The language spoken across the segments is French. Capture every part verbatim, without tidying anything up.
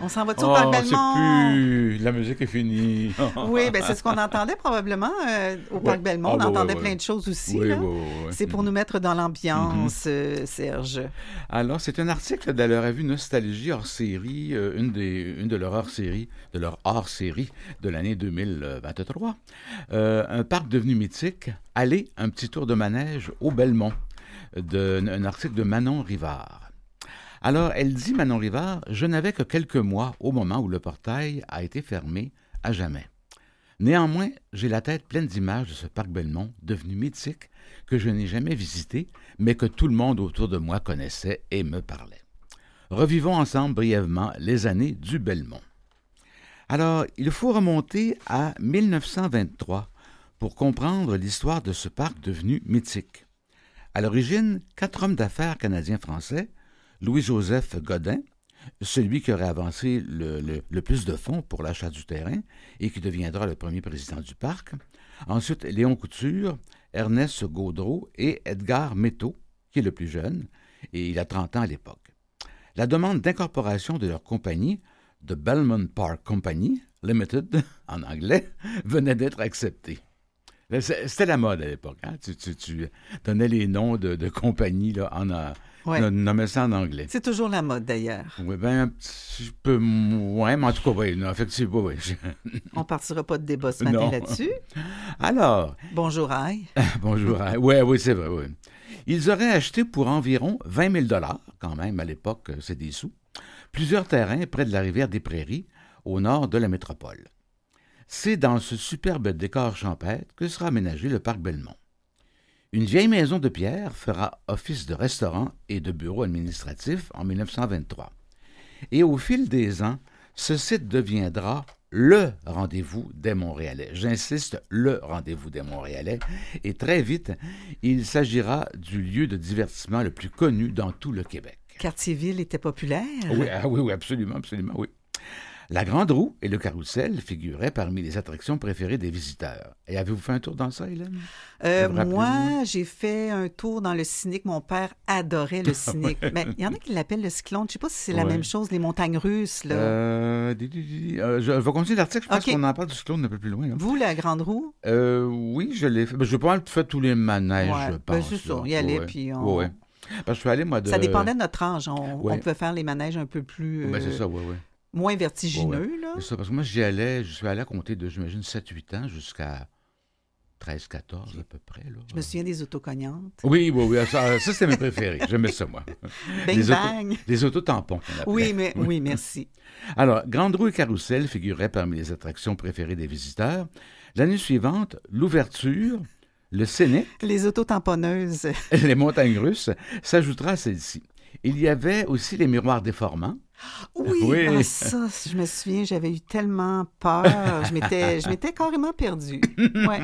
On s'en va-tu oh, au Parc Belmont? C'est plus... La musique est finie. Oui, bien, c'est ce qu'on entendait probablement euh, au Parc ouais. Belmont. Ah, on ouais, entendait ouais, plein ouais. de choses aussi. Oui, là. oui, oui, oui. C'est pour nous mettre dans l'ambiance, mm-hmm. euh, Serge. Alors, c'est un article de la revue Nostalgie hors série, euh, une, des, une de leurs hors-séries, de leur hors-série de l'année deux mille vingt-trois. Euh, un parc devenu mythique. Allez, un petit tour de manège au Belmont. De, un article de Manon Rivard. Alors, elle dit, Manon Rivard, « Je n'avais que quelques mois au moment où le portail a été fermé à jamais. Néanmoins, j'ai la tête pleine d'images de ce parc Belmont, devenu mythique, que je n'ai jamais visité, mais que tout le monde autour de moi connaissait et me parlait. Revivons ensemble brièvement les années du Belmont. » Alors, il faut remonter à mille neuf cent vingt-trois pour comprendre l'histoire de ce parc devenu mythique. À l'origine, quatre hommes d'affaires canadiens-français, Louis-Joseph Godin, celui qui aurait avancé le, le, le plus de fonds pour l'achat du terrain et qui deviendra le premier président du parc, ensuite Léon Couture, Ernest Gaudreau et Edgar Métaux, qui est le plus jeune, et il a trente ans à l'époque. La demande d'incorporation de leur compagnie, The Belmont Park Company Limited, en anglais, venait d'être acceptée. C'était la mode à l'époque. Hein? Tu, tu, tu donnais les noms de, de compagnies là, en ouais. nommais ça en anglais. C'est toujours la mode, d'ailleurs. Oui, bien, un petit peu moins, mais en tout cas, oui, non, effectivement, oui. On ne partira pas de débat ce matin non. là-dessus. Alors... Bonjour, Aïe. Bonjour, Aïe. Oui, oui, c'est vrai, oui. Ils auraient acheté pour environ vingt mille dollars, quand même, à l'époque, c'est des sous, plusieurs terrains près de la rivière des Prairies, au nord de la métropole. C'est dans ce superbe décor champêtre que sera aménagé le parc Belmont. Une vieille maison de pierre fera office de restaurant et de bureau administratif en mille neuf cent vingt-trois. Et au fil des ans, ce site deviendra le rendez-vous des Montréalais. J'insiste, le rendez-vous des Montréalais. Et très vite, il s'agira du lieu de divertissement le plus connu dans tout le Québec. Quartier-Ville était populaire? Oui, ah, oui, oui, absolument, absolument, oui. La Grande Roue et le Carrousel figuraient parmi les attractions préférées des visiteurs. Et avez-vous fait un tour dans ça, Hélène? Euh, moi, j'ai fait un tour dans le Cynique. Mon père adorait le Cynique. ouais. Mais il y en a qui l'appellent le Cyclone. Je ne sais pas si c'est ouais. la même chose, les montagnes russes. Là. Euh, di, di, di, euh, je, je vais continuer l'article. Je pense okay. qu'on en parle du Cyclone un peu plus loin. Là. Vous, la Grande Roue? Euh, oui, je l'ai fait. Ben, je n'ai pas fait tous les manèges, ouais. je pense. Ben, c'est ça. Y aller, ouais. puis on... Ouais. Parce que je suis allé, moi, de... Ça dépendait de notre âge. On, ouais. on pouvait faire les manèges un peu plus... Euh... Ben, c'est ça, oui, oui. Moins vertigineux, ouais, ouais. là. C'est ça, parce que moi, j'y allais, je suis allé à compter de, j'imagine, sept huit ans jusqu'à treize quatorze à peu près. Là. Je me souviens des autocognantes. Oui, oui, oui. Ça, ça c'était mes préférés. J'aimais ça, moi. Bang, les bang. Auto, les autotampons. Oui, mais, oui, merci. Alors, Grande Roue et Carrousel figuraient parmi les attractions préférées des visiteurs. L'année suivante, l'ouverture, le Scénic, les autotamponneuses, les montagnes russes, s'ajoutera à celle-ci. Il y avait aussi les miroirs déformants. Oui, oui. Ah, ça, je me souviens, j'avais eu tellement peur. Je m'étais, je m'étais carrément perdue. Ouais.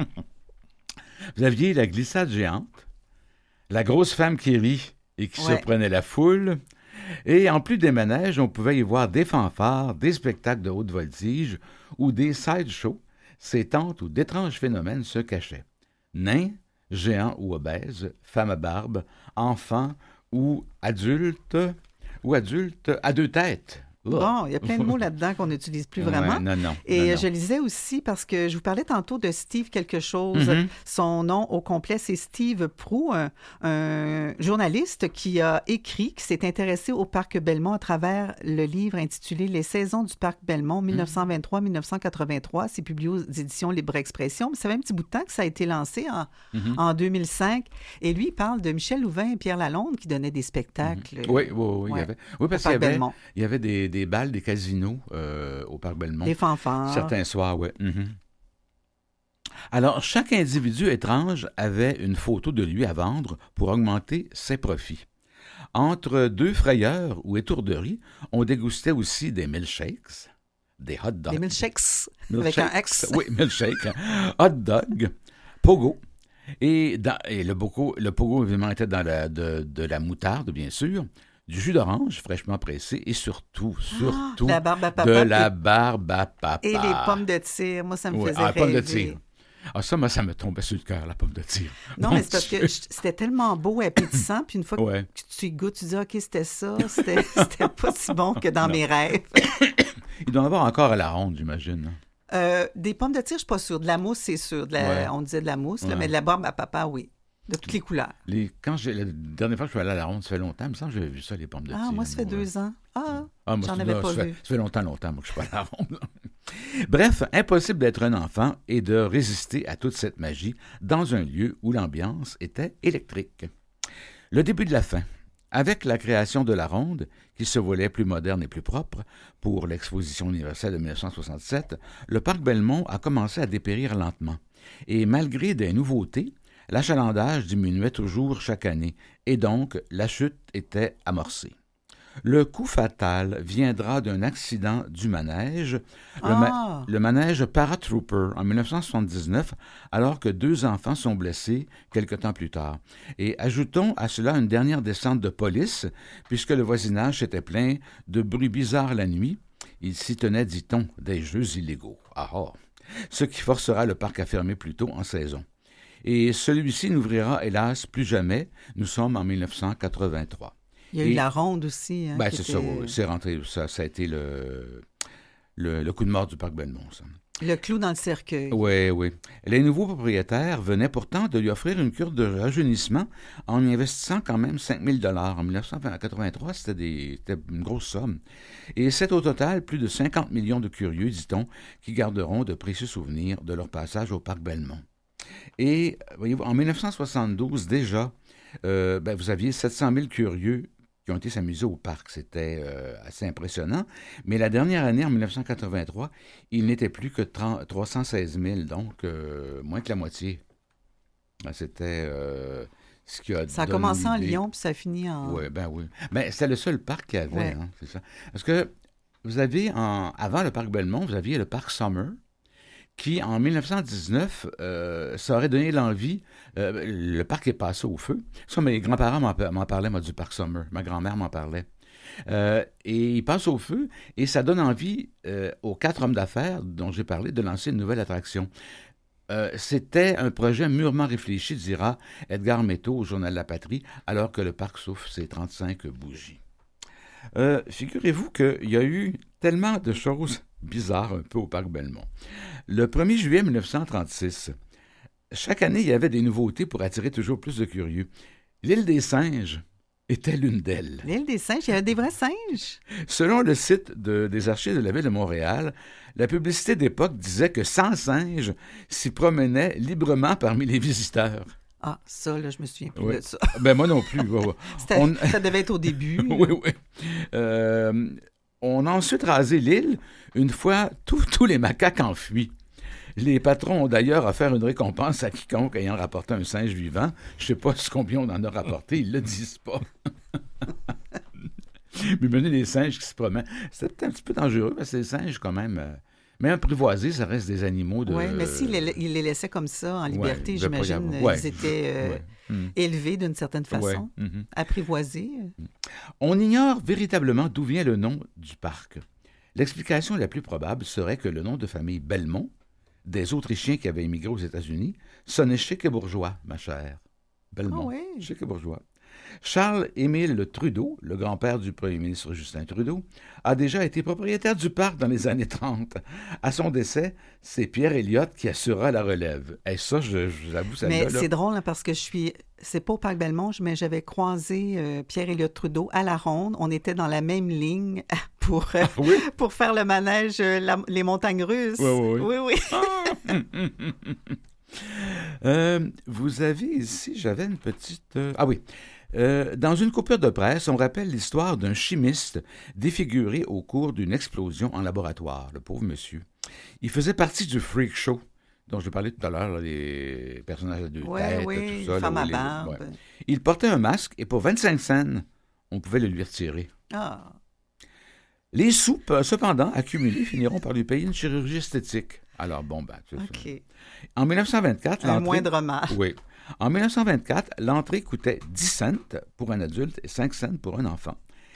Vous aviez la glissade géante, la grosse femme qui rit et qui ouais. surprenait la foule. Et en plus des manèges, on pouvait y voir des fanfares, des spectacles de haute voltige ou des side-shows, ces tentes où d'étranges phénomènes se cachaient. Nains, géants ou obèses, femmes à barbe, enfants ou adultes... ou adulte à deux têtes. Oh. Bon, il y a plein de mots là-dedans qu'on n'utilise plus vraiment. Ouais, non, non. Et non, non. je lisais aussi, parce que je vous parlais tantôt de Steve quelque chose. Mm-hmm. Son nom au complet, c'est Steve Proulx, un, un journaliste qui a écrit, qui s'est intéressé au Parc Belmont à travers le livre intitulé « Les saisons du Parc Belmont, mille neuf cent vingt-trois à mille neuf cent quatre-vingt-trois ». C'est publié aux éditions Libre Expression. Mais ça fait un petit bout de temps que ça a été lancé en, mm-hmm. en deux mille cinq. Et lui, il parle de Michel Louvain et Pierre Lalonde qui donnaient des spectacles. Mm-hmm. Oui, oui, oui. Ouais, il y avait, oui parce qu'il y avait, il y avait des, des balles, des casinos euh, au Parc Belmont. Des fanfares. Certains soirs, oui. Mm-hmm. Alors, chaque individu étrange avait une photo de lui à vendre pour augmenter ses profits. Entre deux frayeurs ou étourderies, on dégustait aussi des milkshakes, des hot dogs. Des milkshakes, milkshakes avec un X. Oui, milkshakes, hot dog, pogo. Et, dans, et le, pogo, le pogo, évidemment, était dans la, de, de la moutarde, bien sûr, du jus d'orange fraîchement pressé et surtout, surtout, ah, la barbe à papa, de la barbe à papa. Et les pommes de tir. Moi, ça me oui, faisait ah, rêver. Pommes de tir. Ah, ça, moi, ça me tombait sur le cœur, la pomme de tir. Non, Mon mais c'est parce Dieu. que je, c'était tellement beau et appétissant, puis une fois ouais. que tu y goûtes, tu dis « OK, c'était ça, c'était, c'était pas si bon que dans non. mes rêves. » Il doit en avoir encore à la ronde, j'imagine. Euh, des pommes de tir, je ne suis pas sûre. De la mousse, c'est sûr. De la, Ouais. On disait de la mousse, là, Ouais. mais de la barbe à papa, oui. De toutes les couleurs. Les, quand j'ai, la dernière fois que je suis allé à la ronde, ça fait longtemps, il me semble que j'avais vu ça, les pommes de tir. Ah, moi, ça fait ouais. deux ans. Ah, Ah, moi, j'en c'est- avais non, pas ça vu. fait, ça fait longtemps, longtemps, moi, que je suis pas à la ronde. Bref, impossible d'être un enfant et de résister à toute cette magie dans un lieu où l'ambiance était électrique. Le début de la fin. Avec la création de la Ronde, qui se voulait plus moderne et plus propre, pour l'exposition universelle de dix-neuf cent soixante-sept, le parc Belmont a commencé à dépérir lentement. Et malgré des nouveautés, l'achalandage diminuait toujours chaque année, et donc la chute était amorcée. Le coup fatal viendra d'un accident du manège, le, ma- Ah, le manège Paratrooper, en dix-neuf cent soixante-dix-neuf, alors que deux enfants sont blessés quelque temps plus tard. Et ajoutons à cela une dernière descente de police, puisque le voisinage s'était plaint de bruits bizarres la nuit. Il s'y tenait, dit-on, des jeux illégaux. Ah ah! Ce qui forcera le parc à fermer plus tôt en saison. Et celui-ci n'ouvrira, hélas, plus jamais. Nous sommes en dix-neuf cent quatre-vingt-trois. il y a eu Et- la ronde aussi. Hein, Ben, qui c'est était- ça, oui, oui, c'est rentré. Ça, ça a été le, le, le coup de mort du parc Belmont, ça. Le clou dans le cercueil. Oui, oui. Les nouveaux propriétaires venaient pourtant de lui offrir une cure de rajeunissement en y investissant quand même cinq mille dollars. En dix-neuf cent quatre-vingt-trois, c'était, des, c'était une grosse somme. Et c'est au total plus de cinquante millions de curieux, dit-on, qui garderont de précieux souvenirs de leur passage au parc Belmont. Et, voyez-vous, en dix-neuf cent soixante-douze, déjà, euh, ben, vous aviez sept cent mille curieux qui ont été s'amuser au parc. C'était euh, assez impressionnant. Mais la dernière année, en dix-neuf cent quatre-vingt-trois, il n'était plus que trente trois cent seize mille, donc euh, moins que la moitié. Ben, c'était euh, ce qui a Ça a donné commencé en l'idée. Lyon, puis ça a fini en... Oui, ben oui. Mais c'était le seul parc qu'il y avait, Ouais. hein, c'est ça. Parce que vous avez, en, avant le parc Belmont, vous aviez le parc Summer, qui, en dix-neuf cent dix-neuf, euh, ça aurait donné l'envie. Euh, le parc est passé au feu. Ça, mes grands-parents m'en, m'en parlaient, moi, du parc Summer. Ma grand-mère m'en parlait. Euh, et il passe au feu, et ça donne envie euh, aux quatre hommes d'affaires dont j'ai parlé de lancer une nouvelle attraction. Euh, c'était un projet mûrement réfléchi, dira Edgar Métaux au Journal La Patrie, alors que le parc souffle ses trente-cinq bougies. Euh, figurez-vous qu'il y a eu tellement de choses bizarres un peu au parc Belmont. Le premier juillet dix-neuf cent trente-six, chaque année, il y avait des nouveautés pour attirer toujours plus de curieux. L'île des singes était l'une d'elles. L'île des singes, il y avait des vrais singes. Selon le site de- des archives de la ville de Montréal, la publicité d'époque disait que cent singes s'y promenaient librement parmi les visiteurs. Ah, ça, là, je me souviens plus Oui. de ça. Ben moi non plus. ouais, ouais. C'était- On- Ça devait être au début. oui, oui. Euh, on a ensuite rasé l'île une fois tous tous les macaques enfuis. Les patrons ont d'ailleurs offert une récompense à quiconque ayant rapporté un singe vivant. Je ne sais pas ce combien on en a rapporté, ils ne le disent pas. Mais mener les singes qui se promènent, c'est peut-être un petit peu dangereux parce que les singes, quand même, euh, même apprivoisés, ça reste des animaux de... Oui, mais s'il les, il les laissait comme ça, en liberté, Ouais, il devait pas y j'imagine, avoir- ouais. ils étaient euh, Ouais. Hmm. élevés d'une certaine façon, Ouais. Mhm. apprivoisés. On ignore véritablement d'où vient le nom du parc. L'explication la plus probable serait que le nom de famille Belmont, des Autrichiens qui avaient émigré aux États-Unis, sonnait chic et bourgeois, ma chère. Belmont, Ah oui. chic et bourgeois. Charles-Émile Trudeau, le grand-père du premier ministre Justin Trudeau, a déjà été propriétaire du parc dans les années trente. À son décès, c'est Pierre Elliott qui assurera la relève. Et ça, je, je l'avoue, ça Mais là, là. c'est drôle hein, parce que je suis. C'est pas au Parc Belmont, mais j'avais croisé euh, Pierre-Éliott Trudeau à la ronde. On était dans la même ligne pour, euh, Oui? pour faire le manège euh, la- les montagnes russes. Oui, oui, oui. oui. Euh, vous avez ici, j'avais une petite... euh, Ah oui. Euh, dans une coupure de presse, on rappelle l'histoire d'un chimiste défiguré au cours d'une explosion en laboratoire, le pauvre monsieur. Il faisait partie du freak show dont je parlais tout à l'heure, là, les personnages à deux Oui, têtes, oui, tout ça. femme là, à les- barbe. ouais. Il portait un masque et pour vingt-cinq cents, on pouvait le lui retirer. Ah, Les sous, euh, cependant, accumulés, finiront par lui payer une chirurgie esthétique. Alors, bon, ben, c'est ça. OK. En dix-neuf cent vingt-quatre, Un l'entrée... moindre mal. Oui. En dix-neuf cent vingt-quatre, l'entrée coûtait dix cents pour un adulte et cinq cents pour un enfant.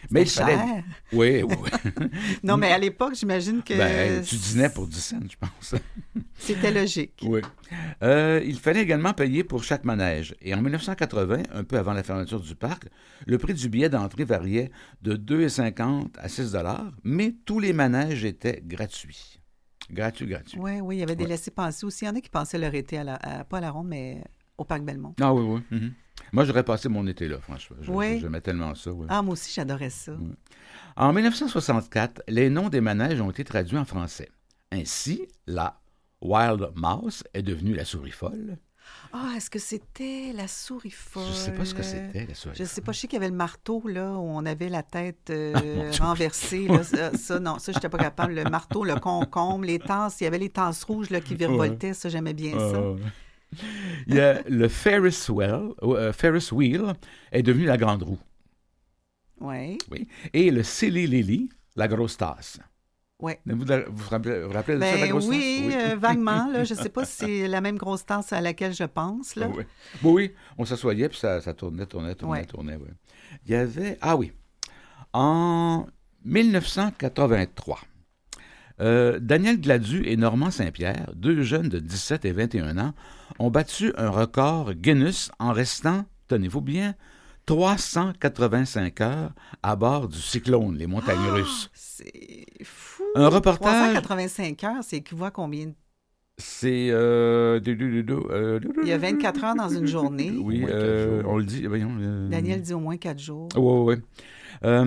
Mais il cher. fallait... Oui, oui, oui. Non, mais à l'époque, j'imagine que... Ben, tu dînais pour dix cents, je pense. C'était logique. Oui. Euh, il fallait également payer pour chaque manège. Et en dix-neuf cent quatre-vingts, un peu avant la fermeture du parc, le prix du billet d'entrée variait de deux dollars cinquante à six dollars, mais tous les manèges étaient gratuits. Gratuit, gratuit. Oui, oui, il y avait des Ouais. laissés-passer aussi. Il y en a qui passaient leur été, à la, à- pas à la ronde, mais au Parc Belmont. Ah oui, oui. Mhm. Moi, j'aurais passé mon été là, franchement. Je- Oui. J'aimais tellement ça. Oui. Ah, moi aussi, j'adorais ça. Ouais. En dix-neuf cent soixante-quatre, les noms des manèges ont été traduits en français. Ainsi, la Wild Mouse est devenue la souris folle. Ah, est-ce que c'était la souris folle? Je ne sais pas ce que c'était, la souris Je sais folle. pas, je sais qu'il y avait le marteau, là, où on avait la tête euh, Ah, mon Dieu. renversée. Là, ça, ça, non, ça, j'étais pas capable. Le marteau, le concombre, les tasses, il y avait les tasses rouges là, qui virevoltaient, ça, j'aimais bien ça. Euh, Il y a le Ferris Wheel, euh, Ferris Wheel est devenu la grande roue. Oui, Oui. Et le Silly Lily, la grosse tasse. oui. Vous vous vous rappelez, vous rappelez de ça, la Ben grosse oui, tasse? euh, vaguement, là, je sais pas si c'est la même grosse tasse à laquelle je pense, là. Ah oui. Oui, oui, on s'assoyait, puis ça, ça tournait, tournait, tournait, Ouais. tournait. Oui. Il y avait... Ah oui. En dix-neuf cent quatre-vingt-trois, euh, Daniel Gladu et Normand Saint-Pierre, deux jeunes de dix-sept et vingt et un ans, ont battu un record Guinness en restant, tenez-vous bien, trois cent quatre-vingt-cinq heures à bord du Cyclone, les montagnes Ah, russes. c'est fou. Un reportage... trois cent quatre-vingt-cinq heures, c'est équivaut à combien? C'est... Euh, du- du- du- du- euh, Il y a vingt-quatre heures dans une journée. Oui, Au moins quatre euh, jours. on le dit. Voyons, euh, Daniel dit au moins quatre jours. Oui, oui, oui. Euh,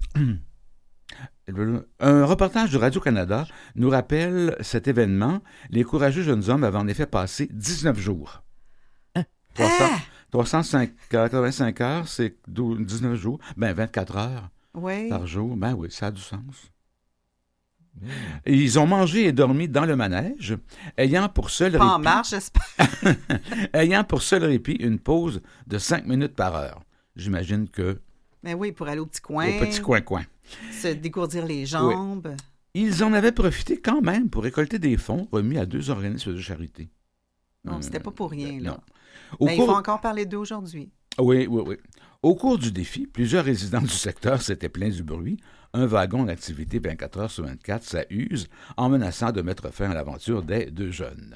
un reportage de Radio-Canada nous rappelle cet événement. Les courageux jeunes hommes avaient en effet passé dix-neuf jours. trois cents Ah! trois cent quatre-vingt-cinq heures, c'est douze dix-neuf jours. Ben, vingt-quatre heures Oui. par jour. Ben oui, ça a du sens. Mmh. Et ils ont mangé et dormi dans le manège, ayant pour seul Pas en répit, marche, j'espère. ayant pour seul répit une pause de cinq minutes par heure. J'imagine que Mais oui, pour aller au petit coin, au petit coin-coin. se dégourdir les jambes. Ils en avaient profité quand même pour récolter des fonds remis à deux organismes de charité. Non, Euh, c'était pas pour rien, là. non. Au Mais cours... il faut encore parler d'eux aujourd'hui. Oui, oui, oui. Au cours du défi, plusieurs résidents du secteur s'étaient plaints du bruit. Un wagon en activité vingt-quatre heures sur vingt-quatre, ça use, en menaçant de mettre fin à l'aventure des deux jeunes.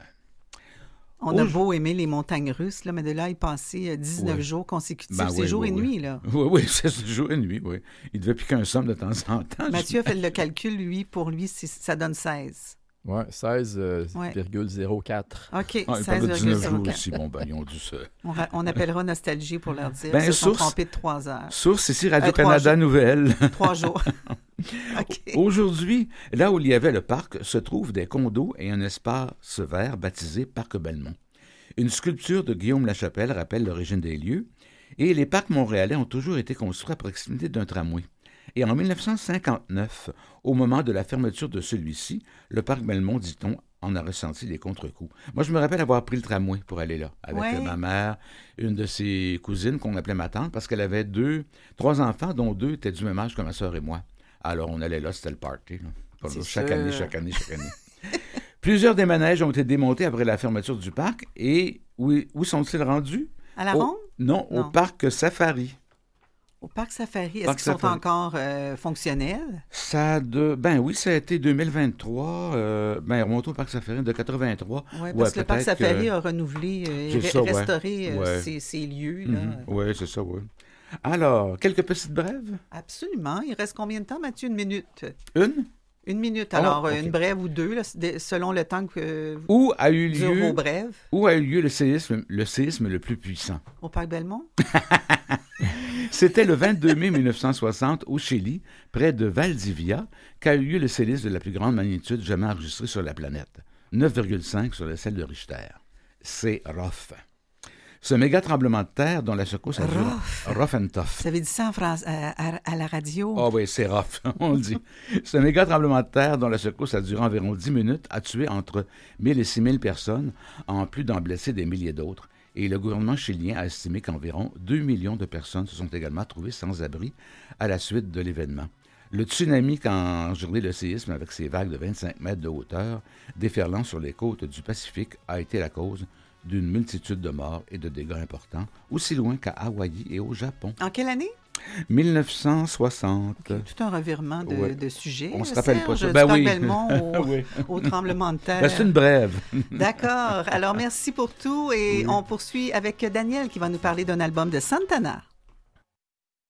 On a Au- beau aimer les montagnes russes, là, mais de là, il passait dix-neuf Oui. jours consécutifs. Ben c'est oui, jour oui, et oui. nuit, là. Oui, oui, c'est jour et nuit, oui. Il devait piquer un somme de temps en temps. Mathieu a fait le calcul, lui, pour lui, c'est- ça donne seize. Ouais, seize virgule zéro quatre. OK, Ah, il parle de dix-neuf jours seize virgule zéro quatre. aussi. Bon, ben, ils ont dû se... On, ra- on appellera Nostalgie pour leur dire. Ben, Ils se sont source- trompés de trois heures. Source ici, Euh, trois Radio-Canada jours. Nouvelles. Trois jours. OK. Aujourd'hui, là où il y avait le parc, se trouvent des condos et un espace vert baptisé Parc Belmont. Une sculpture de Guillaume Lachapelle rappelle l'origine des lieux, et les parcs montréalais ont toujours été construits à proximité d'un tramway. Et en dix-neuf cent cinquante-neuf, au moment de la fermeture de celui-ci, le parc Belmont, dit-on, en a ressenti les contre-coups. Moi, je me rappelle avoir pris le tramway pour aller là, avec Ouais. euh, ma mère, une de ses cousines qu'on appelait ma tante, parce qu'elle avait deux, trois enfants, dont deux étaient du même âge que ma soeur et moi. Alors, on allait là, c'était le party. Là. Pas C'est là, chaque sûr. année, chaque année, chaque année. Plusieurs des manèges ont été démontés après la fermeture du parc. Et où, où sont-ils rendus? À la Au- ronde? Non, au Non. parc Safari. Au Parc Safari, est-ce Parc qu'ils sont Safari. encore euh, fonctionnels? Ça de, ben oui, ça a été deux mille vingt-trois. Euh, ben, remontons au parc Safari de quatre-vingt-trois. Oui, Ouais, parce que le Parc peut-être Safari que- a renouvelé euh, C'est et ça, re- ouais. restauré euh, Ouais. ces, ces lieux. Là. Oui, c'est ça, oui. Alors, quelques petites brèves? Absolument. Il reste combien de temps, Mathieu? Une minute. Une? Une minute. Oh, Alors, euh, ok. une brève ou deux, là, de- selon le temps que Où a eu durent lieu, vos brèves. où a eu lieu le séisme, le séisme le plus puissant? Au Parc Belmont? C'était le vingt-deux mai mille neuf cent soixante au Chili, près de Valdivia, qu'a eu lieu le séisme de la plus grande magnitude jamais enregistré sur la planète, neuf virgule cinq sur l'échelle de Richter. C'est rough. Ce méga tremblement de terre dont la secousse a duré... Rough. Rough and tough. Vous avez dit ça en France, à, à- à la radio? Ah oui, c'est rough, on le dit. Ce méga tremblement de terre dont la secousse a duré environ dix minutes a tué entre mille et six mille personnes, en plus d'en blesser des milliers d'autres. Et le gouvernement chilien a estimé qu'environ deux millions de personnes se sont également trouvées sans abri à la suite de l'événement. Le tsunami qu'a engendré le séisme avec ses vagues de vingt-cinq mètres de hauteur, déferlant sur les côtes du Pacifique, a été la cause d'une multitude de morts et de dégâts importants, aussi loin qu'à Hawaï et au Japon. En quelle année? mille neuf cent soixante. Okay, tout un revirement de, ouais. de sujets. On se rappelle pas ça. Ben oui. Belmont au, oui. au tremblement de terre. Ben, c'est une brève. D'accord. Alors, merci pour tout. Et oui. on poursuit avec Daniel qui va nous parler d'un album de Santana.